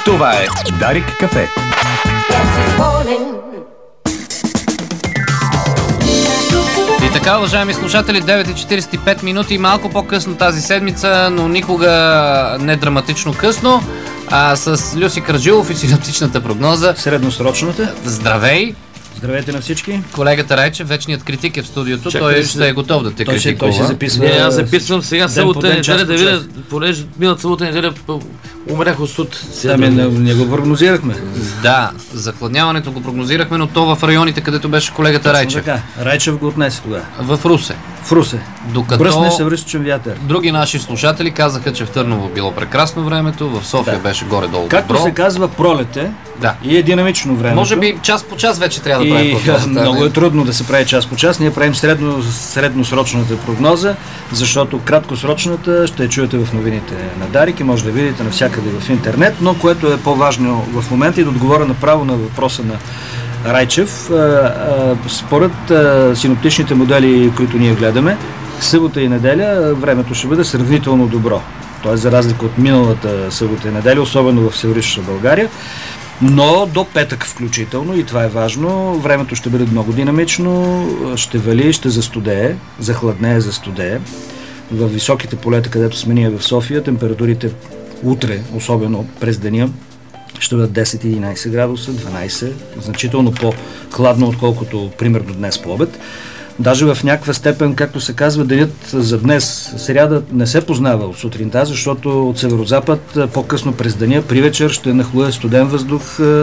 Това е Дарик кафе. И така, уважаеми слушатели, 9:45 минути, малко по-късно тази седмица, но никога не драматично късно, с Люси Кърджилов и синоптичната прогноза. Средносрочната. Здравей! Здравейте на всички. Колегата Райчев, вечният критик е в студиото. Той ще е готов да те критикува. Той се записва. Не, аз записвам сега събота неделя да видя, понеже миналата събота неделя умрях от суд. Не го прогнозирахме. Да, захладняването го прогнозирахме, но то в районите, където беше колегата Райчев. Така. Райчев го отнесе тогава. В Русе. В Русе. Докато бръсне североизточен вятър. Други наши слушатели казаха, че в Търново било прекрасно времето, в София беше горе-долу добро. Както се казва, пролет е. Да. И е динамично време. Може би час по час вече трябва да правим прогнозата. Много е трудно да се прави час по час. Ние правим средносрочната прогноза, защото краткосрочната ще я чуете в новините на Дарик и може да видите навсякъде в интернет, но което е по-важно в момента и да отговоря направо на въпроса на Райчев. Според синоптичните модели, които ние гледаме, събота и неделя времето ще бъде сравнително добро. Тоест за разлика от миналата събота и неделя, особено в североизточна България. Но до петък включително, и това е важно, времето ще бъде много динамично, ще вали, ще застудее, захладнее, застудее. В високите полета, където сме ние в София, температурите утре, особено през деня, ще бъдат 10-11 градуса, 12, значително по-хладно, отколкото примерно днес по обед. Даже в някаква степен, както се казва, денят за днес, сряда, не се познава от сутринта, защото от северозапад по-късно през деня, при вечер ще нахлуе студен въздух,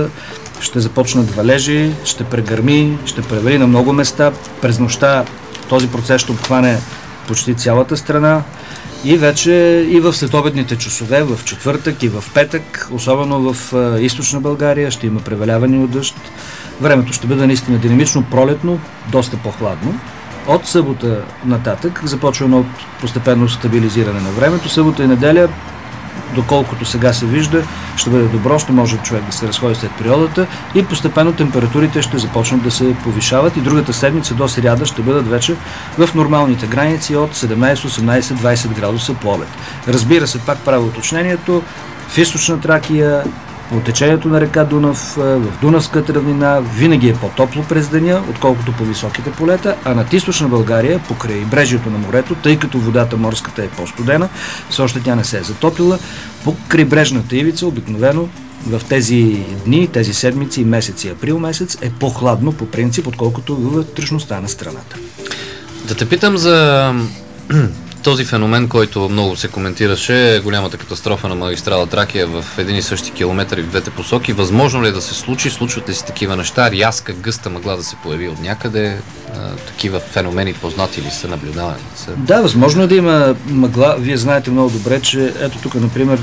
ще започнат валежи, ще прегърми, ще превали на много места. През нощта този процес ще обхване почти цялата страна и вече и в следобедните часове, в четвъртък и в петък, особено в източна България, ще има преваляване от дъжд. Времето ще бъде наистина динамично, пролетно, доста по-хладно. От събота нататък започва едно постепенно стабилизиране на времето. Събота и неделя, доколкото сега се вижда, ще бъде добро, ще може човек да се разходи след природата и постепенно температурите ще започнат да се повишават и другата седмица до сряда ще бъдат вече в нормалните граници от 17, 18, 20 градуса по обед. Разбира се, пак правя уточнението, в източна Тракия, по течението на река Дунав, в Дунавската равнина винаги е по-топло през деня, отколкото по високите полета, а над източна България, покрай брежието на морето, тъй като водата морската е по-студена, все още тя не се е затопила, покрай брежната ивица обикновено в тези дни, тези седмици и месеци, април месец е по-хладно по принцип, отколкото във вътрешността на страната. Да те питам за този феномен, който много се коментираше, голямата катастрофа на магистрала Тракия в един и същи километър и в двете посоки. Възможно ли е да се случи? Случват ли се такива неща? Рязка, гъста мъгла да се появи от някъде? Такива феномени познати ли са, наблюдавани ли са? Да, възможно е да има мъгла. Вие знаете много добре, че ето тук, например,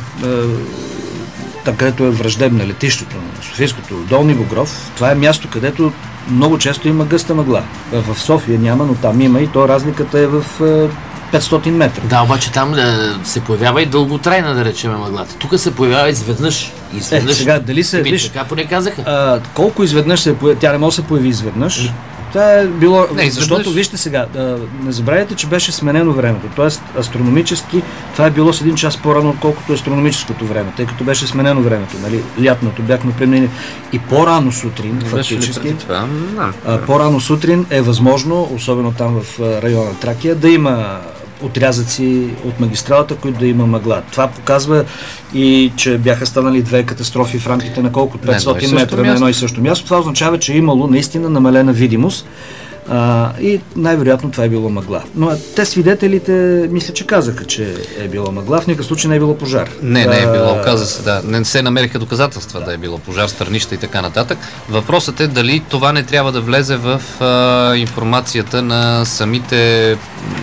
там където е враждебна летището на Софийското, Долни Богров, това е място, където много често има гъста мъгла. В София няма, но там има и то разликата е в 500 метра. Да, обаче там се появява и дълготрайна, да речем, мъглата. Тук се появява изведнъж. Сега, дали се... Виж, така поне казаха. Колко изведнъж се появи? Тя не може да се появи изведнъж. Това е било... защото, вижте сега, не забравяйте, че беше сменено времето. Тоест, астрономически, това е било с един час по-рано, отколкото астрономическото време, тъй като беше сменено времето. Нали? Лятното бяхме преминали и по-рано сутрин, фактически. По-рано сутрин е възможно, особено там в района Тракия, да има отрязъци от магистралата, които да има мъгла. Това показва и, че бяха станали две катастрофи в рамките на колко? 500 метра на едно и също място. Това означава, че е имало наистина намалена видимост и най-вероятно това е било мъгла. Но те свидетелите, мисля, че казаха, че е било мъгла. В никакъв случай не е било пожар. Не е било, каза се, да. Не се намериха доказателства да е било пожар, стърнища и така нататък. Въпросът е дали това не трябва да влезе в информацията на самите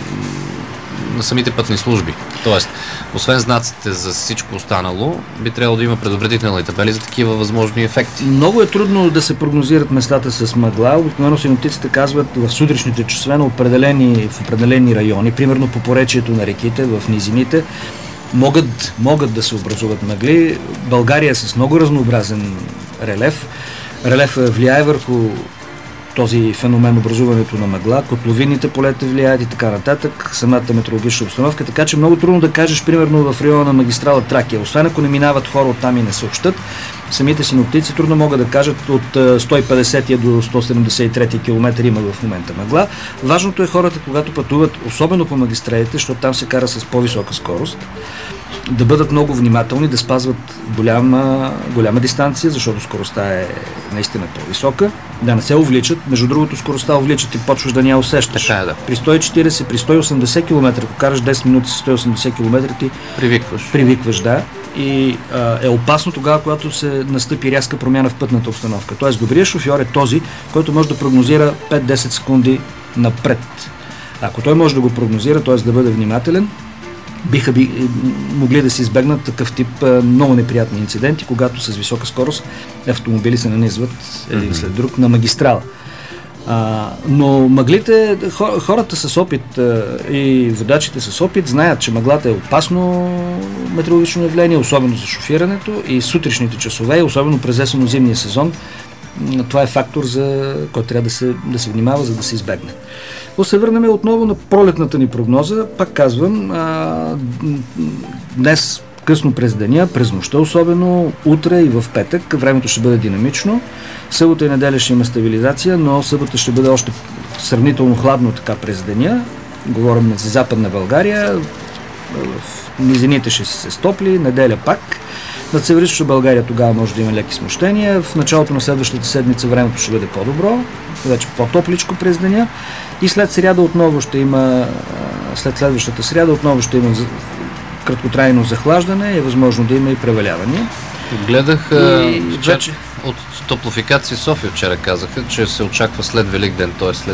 пътни служби. Тоест, освен знаците за всичко останало, би трябвало да има предупредителни табели за такива възможни ефекти. Много е трудно да се прогнозират местата с мъгла. Обикновено синоптиците казват в сутрешните часове в определени райони, примерно по поречието на реките, в низините, могат да се образуват мъгли. България е с много разнообразен релеф. Релефът влияе върху този феномен, образуването на мъгла, котловинните полета влияят и така нататък, самата метеорологична обстановка, така че много трудно да кажеш, примерно в района на магистрала Тракия, освен ако не минават хора оттам и не съобщат, самите синоптици трудно могат да кажат от 150 до 173 км има в момента мъгла. Важното е хората, когато пътуват, особено по магистралите, защото там се кара с по-висока скорост, да бъдат много внимателни, да спазват голяма дистанция, защото скоростта е наистина по-висока, да не се увличат. Между другото, скоростта увличат и почваш да не я усещаш. Така е, да. При 140, при 180 км, ако караш 10 минути с 180 км, ти привикваш, да. И е опасно тогава, когато се настъпи рязка промяна в пътната обстановка. Тоест, добрият шофьор е този, който може да прогнозира 5-10 секунди напред. Ако той може да го прогнозира, т.е. да бъде внимателен, биха могли да се избегнат такъв тип много неприятни инциденти, когато с висока скорост автомобили се нанизват един след друг на магистрала. Но мъглите, хората с опит и водачите с опит знаят, че мъглата е опасно метеорологично явление, особено за шофирането и сутрешните часове, особено през есенно-зимния сезон. Това е фактор, за който трябва да се внимава, за да се избегне. Но се върнем отново на пролетната ни прогноза. Пак казвам, днес късно през деня, през нощта особено, утре и в петък времето ще бъде динамично. Събота и неделя ще има стабилизация, но събота ще бъде още сравнително хладно така през деня. Говорим за Западна България. В низините ще се стопли, неделя пак. Над Североизточна България тогава може да има леки смущения. В началото на следващата седмица времето ще бъде по-добро, вече по-топличко през деня. И след сряда отново ще има, след следващата сряда отново ще има краткотрайно захлаждане и е възможно да има и преваляване. Гледах вече от Топлофикация София вчера казаха, че се очаква след Великден, т.е. след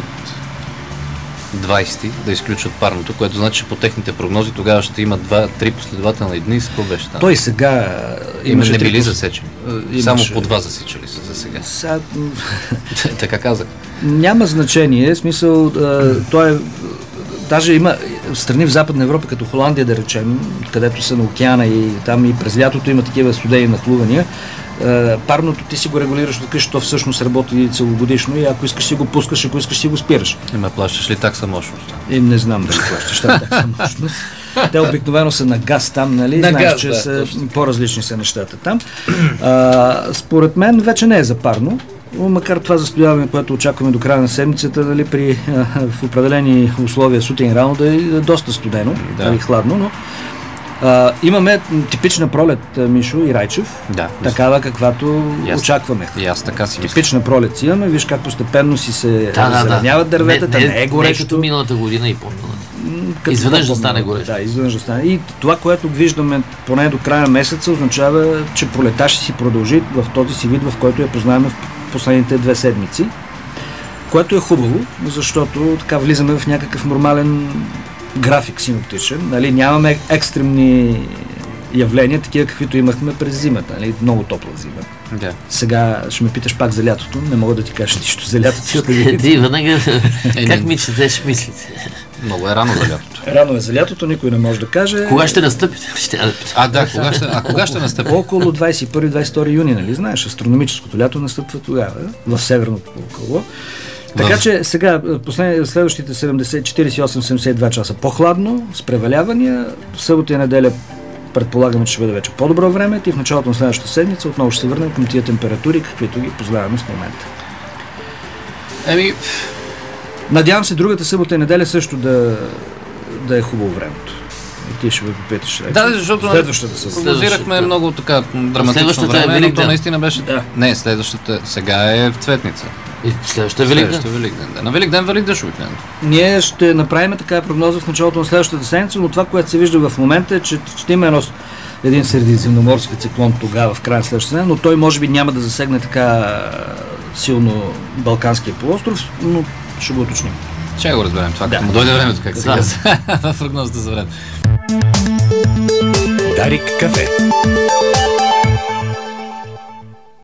20 да изключат парното, което значи, че по техните прогнози тогава ще има 2-3 последователни дни. С какво беше там? Той сега имаше не били засечени. Само по 2 засичали са за сега. Така казах. Няма значение, в смисъл, той е. Даже има страни в Западна Европа, като Холандия, да речем, където са на океана и там и през лятото има такива студени нахлувания. Парното ти си го регулираш от къщи, то всъщност работи целогодишно и ако искаш си го пускаш, ако искаш си го спираш. Плащаш ли такса мощност? Не знам дали плащаш такса мощност. Те обикновено са на газ там, нали? На знаеш, газ, че да, са по-различни са нещата там. Според мен вече не е за парно. Макар това застудяване, което очакваме до края на седмицата, нали, в определени условия сутрин рано да е доста студено, и хладно, но имаме типична пролет, Мишо и Райчев, такава каквато очакваме. И аз така си типична пролет си имаме, виж как постепенно си се зараняват дърветата, не е горещо. Не като миналата година и по-миналата. Изведнъж да стане горещо. Да, изведнъж да стане. И това, което виждаме поне до края на месеца, означава, че пролета ще си продължи в този си вид, в който я познаваме в последните 2 седмици, което е хубаво, защото така влизаме в някакъв нормален график синоптичен. Нали? Нямаме екстремни явления, такива каквито имахме през зимата. Нали? Много топла зима. Да. Сега ще ме питаш пак за лятото. Не мога да ти кажа нищо за лятото. Ти веднага как ми четеш мислите? Много е рано за лятото. Рано е за лятото, никой не може да каже. Кога ще настъпи? Кога ще настъпи? Около 21-22 юни, нали знаеш? Астрономическото лято настъпва тогава, в северното полукълбо. Така че сега, следващите 48-72 часа по-хладно, с превалявания, събота и неделя предполагаме, че ще бъде вече по-добро време и в началото на следващата седмица отново ще се върнем към тия температури, каквито ги познаваме в момента. Надявам се другата събота и неделя също да е хубаво времето. И ти ще ме попиташ. Да, защото прогнозирахме много така драматично време, но то наистина беше... Не, следващата сега е в Цветница. И следващата е Великден. На Великден вали дъжд обикновено. Ние ще направим такава прогноза в началото на следващата седмица, но това, което се вижда в момента е, че ще има един средиземноморски циклон тогава в края на следващата седмица, но той може би няма да засегне така силно Балканския полуостров, но ще го уточним. Ще го разберем това, като му дойде времето, как се казва, в прогнозата за време. Дарик кафе.